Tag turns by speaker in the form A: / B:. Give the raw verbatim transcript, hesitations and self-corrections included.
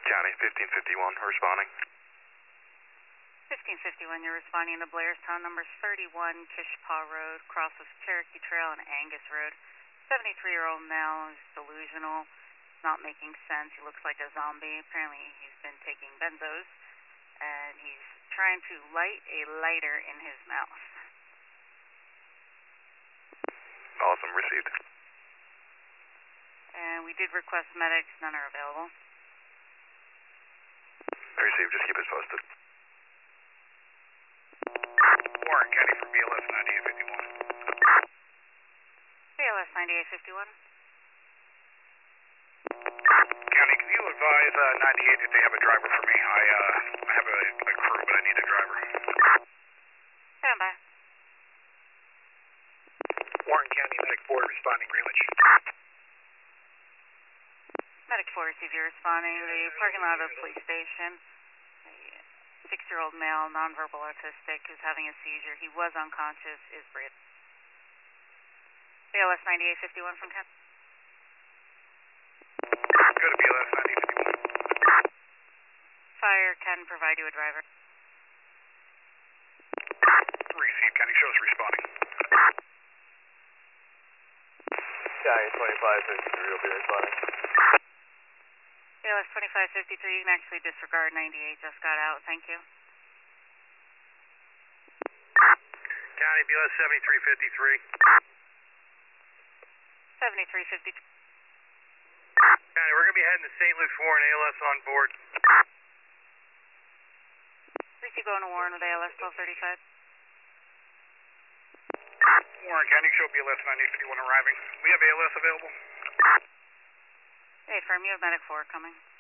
A: County, fifteen fifty-one, responding.
B: fifteen fifty-one, you're responding to Blairstown, number thirty-one, Kishpaw Road, crosses Cherokee Trail and Angus Road. seventy-three-year-old male who's delusional, not making sense. He looks like a zombie. Apparently he's been taking benzos, and he's trying to light a lighter in his mouth.
A: Awesome, received.
B: And we did request medics, none are available.
A: Received, just keep us posted.
C: Warren County from B L S ninety-eight fifty-one.
B: B L S ninety-eight fifty-one.
C: County, can you advise uh, ninety-eight if they have a driver for me? I uh, I have a, a crew, but I need a driver.
B: Stand by.
C: Warren County Medic four responding, Greenwich.
B: Medic four, receive you responding. The parking lot of the police station. A six-year-old male, nonverbal autistic, who's having a seizure. He was unconscious, is breathing. B L S ninety-eight fifty-one from Ken.
C: Go to B L S ninety-eight fifty-one.
B: Fire can provide you a driver.
C: Receive, County, show us responding.
A: County, twenty-five fifty-three will be responding.
B: B L S twenty-five fifty-three, you can actually disregard ninety-eight, just got out, thank you.
C: County, B L S seventy-three fifty-three.
B: seventy-three fifty-three.
C: County, we're going to be heading to Saint Luke's, Warren, A L S on board.
B: Receive going to Warren with A L S twelve thirty-five.
C: Warren County, show B L S ninety-eight fifty-one arriving. We have A L S available.
B: Hey, firm, you have medic four coming.